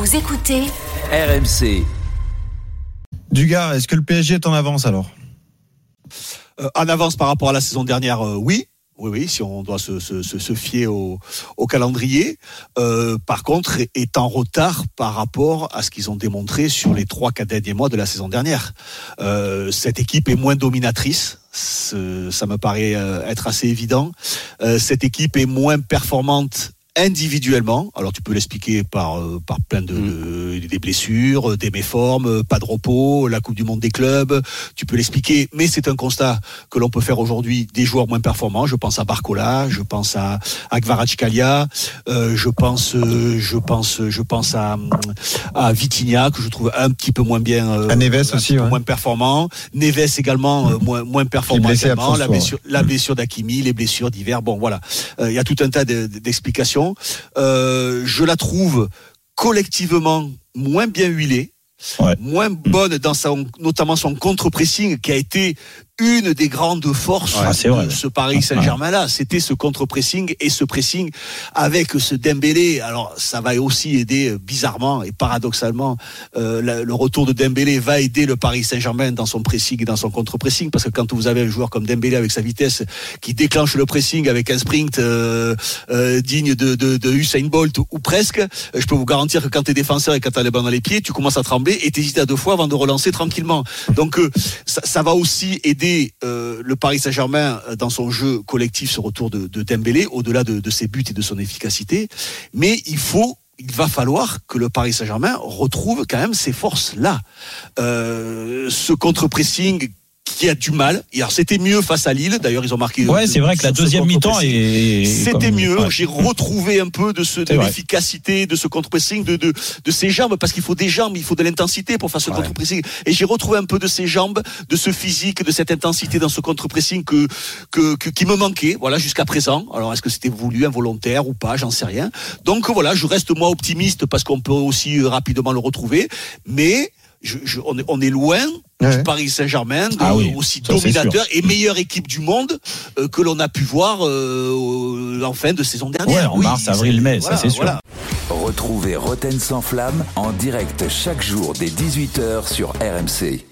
Vous écoutez RMC. Dugas, est-ce que le PSG est en avance alors ? En avance par rapport à la saison dernière, oui. Oui, si on doit se fier au calendrier. Par contre, est en retard par rapport à ce qu'ils ont démontré sur les 3-4 derniers mois de la saison dernière. Cette équipe est moins dominatrice. Ça me paraît être assez évident. Cette équipe est moins performante individuellement. Alors tu peux l'expliquer par plein des blessures, des méformes, pas de repos, la Coupe du Monde des clubs. Tu peux l'expliquer, mais c'est un constat que l'on peut faire aujourd'hui des joueurs moins performants. Je pense à Barcola, je pense à Kvaratskhelia, je pense à Vitinha que je trouve un petit peu moins bien. À Neves aussi, ouais. Moins performant. Neves également moins performant également. La blessure d'Hakimi, les blessures d'hiver. Bon voilà, il y a tout un tas d'explications. Je la trouve collectivement moins bien huilée, moins bonne dans notamment son contre-pressing qui a été une des grandes forces de ce Paris Saint-Germain-là. C'était ce contre-pressing et ce pressing avec ce Dembélé. Alors, ça va aussi aider bizarrement et paradoxalement. Le retour de Dembélé va aider le Paris Saint-Germain dans son pressing et dans son contre-pressing. Parce que quand vous avez un joueur comme Dembélé avec sa vitesse qui déclenche le pressing avec un sprint digne de Usain Bolt ou presque, je peux vous garantir que quand t'es défenseur et quand t'as les ballons dans les pieds, tu commences à trembler et t'hésites à 2 fois avant de relancer tranquillement. Donc, ça va aussi aider le Paris Saint-Germain dans son jeu collectif, ce retour de Dembélé, au-delà de ses buts et de son efficacité. Mais il va falloir que le Paris Saint-Germain retrouve quand même ses forces là. Ce contre-pressing qui a du mal. Alors, c'était mieux face à Lille. D'ailleurs, ils ont marqué. Ouais, c'est vrai que la deuxième mi-temps c'était mieux. Ouais. J'ai retrouvé un peu de l'efficacité, de ce contre-pressing, de ces jambes, parce qu'il faut des jambes, il faut de l'intensité pour faire ce contre-pressing. Et j'ai retrouvé un peu de ces jambes, de ce physique, de cette intensité dans ce contre-pressing qui me manquait, voilà, jusqu'à présent. Alors, est-ce que c'était voulu, involontaire ou pas? J'en sais rien. Donc, voilà, je reste moi optimiste parce qu'on peut aussi rapidement le retrouver. Mais, on est loin du Paris Saint-Germain, aussi dominateur et meilleure équipe du monde que l'on a pu voir en fin de saison dernière. En mars, avril, mai, ça c'est sûr. Voilà. Retrouvez Roten sans flamme en direct chaque jour dès 18h sur RMC.